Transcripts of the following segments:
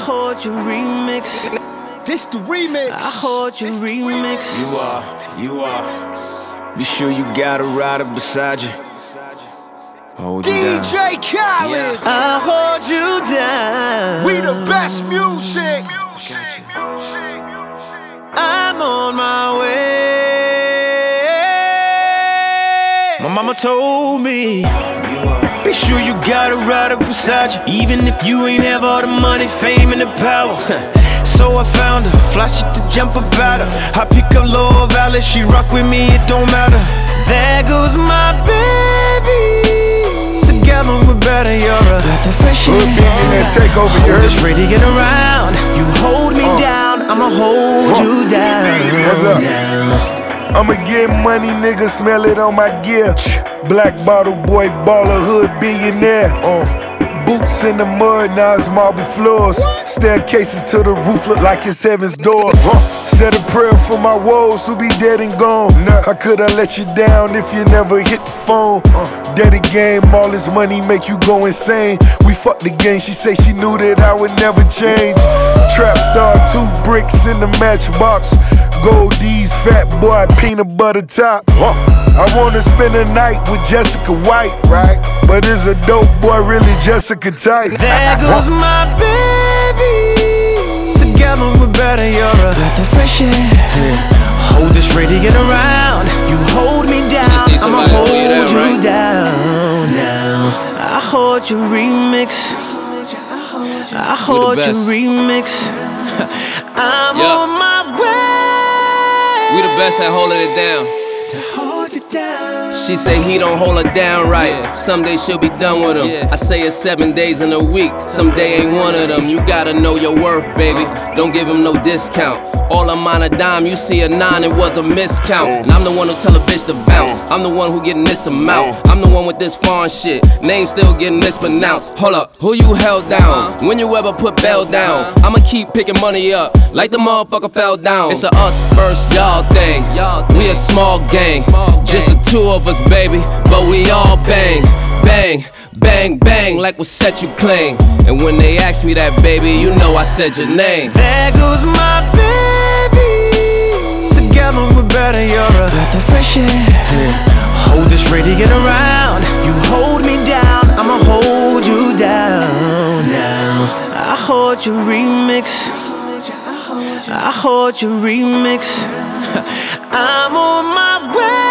hold your remix. This the remix. I hold your remix. You are. Be sure you got a rider beside you. Hold you down. DJ Khaled. I hold you down. We the best music. I'm on my way. My mama told me, be sure you got a rider beside you, even if you ain't have all the money, fame, and the power. So I found her, fly shit to jump about her. I pick up Lower Valley, she rock with me, it don't matter. There goes my baby. Together we're better, you're a breath of fresh air. Take over hold this ready, get around. You hold me down, I'ma hold you down. What's up? I'ma get money, nigga, smell it on my gear. Black bottle boy, baller, hood billionaire. Boots in the mud, now it's marble floors. Staircases to the roof look like it's heaven's door. Said a prayer for my woes who be dead and gone. How could I let you down if you never hit the phone? Daddy game, all this money make you go insane. We fucked the game, she say she knew that I would never change. Trap star, 2 bricks in the matchbox. Goldie's fat boy, peanut butter top. I wanna spend the night with Jessica White, right? But is a dope boy really Jessica type? There goes my baby. Together we're better, you're a breath of fresh air. Hold this ready, get around. You hold me down, I'ma hold you down. Now I hold your remix. I hold your remix. I'm on my way. We the best at holding it down. To hold you down. She say he don't hold her down right. Someday she'll be done with him. I say it's 7 days in a week. Someday ain't one of them. You gotta know your worth, baby. Don't give him no discount. All I'm on a dime, you see a 9, it was a miscount. And I'm the one who tell a bitch to bounce. I'm the one who getting this amount. I'm the one with this foreign shit. Name still getting mispronounced. Hold up, who you held down? When you ever put Bell down? I'ma keep picking money up like the motherfucker fell down. It's a us versus y'all thing. We a small gang. Just the 2 of us, baby, but we all bang, bang, bang, bang, like what set you clean. And when they ask me that, baby, you know I said your name. There goes my baby. Together we're better, you're a breath of fresh air. Hold this ready, get around. You hold me down, I'ma hold you down. Now I hold your remix. I hold your remix. I'm on my way.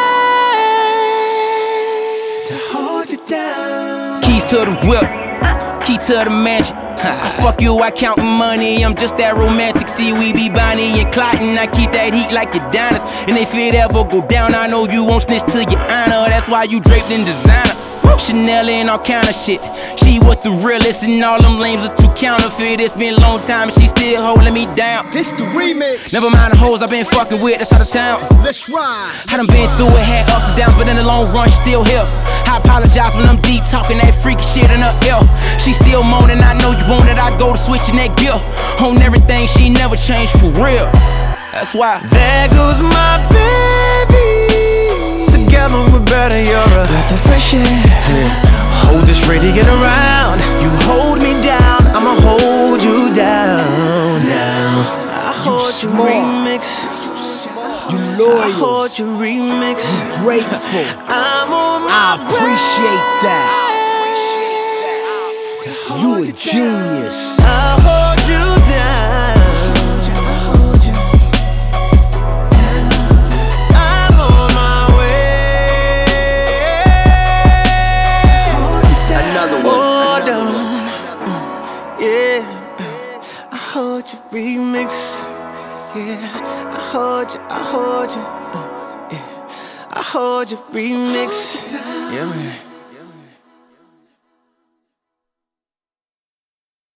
Keys to the whip, key to the mansion. Fuck you, I countin' money, I'm just that romantic. See, we be Bonnie and Clyde, and I keep that heat like Adonis. And if it ever go down, I know you won't snitch to your honor. That's why you draped in designer, Chanel and all kind of shit. She was the realest, and all them lames are too counterfeit. It's been a long time, and she still holding me down. This the remix. Never mind the hoes I've been fucking with, that's out of town. Let's ride. I done been through it, had ups and downs, but in the long run, she still here. I apologize when I'm deep talking that freaky shit in her ear. She still moaning, I know you want it, I go to switching that gear. On everything, she never changed for real. That's why. There goes my baby. Together we're better, you're a breath of fresh air. Hold this ready, get around. You hold me down, I'ma hold you down. Now I hold your remix. You loyal. I hold your remix. You grateful. I'm on my I appreciate that. way. You a genius. I hold you down. I'm on my way. Another one. Hold on. Yeah. I hold your remix. Yeah. I hold you. I hold you. Yeah. I hold your remix. Yeah, man.